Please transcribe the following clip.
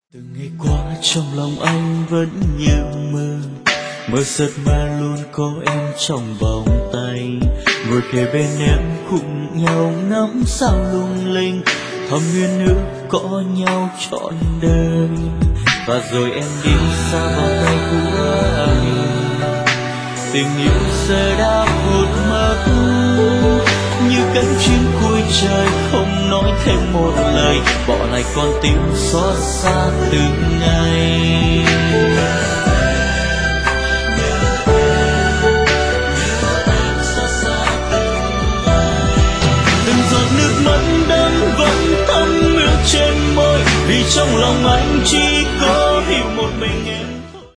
Từng ngày qua trong lòng anh vẫn như mơ, mơ giấc mơ luôn có em trong vòng tay, ngồi kề bên em cùng nhau ngắm sao lung linh, thầm nguyện ước có nhau trọn đời. Và rồi em đi xa vào tay của anh, tình yêu giờ đã vụt mất như cánh chim cuối trời, không nói thêm một lời, bỏ lại con tim xót xa từng ngày.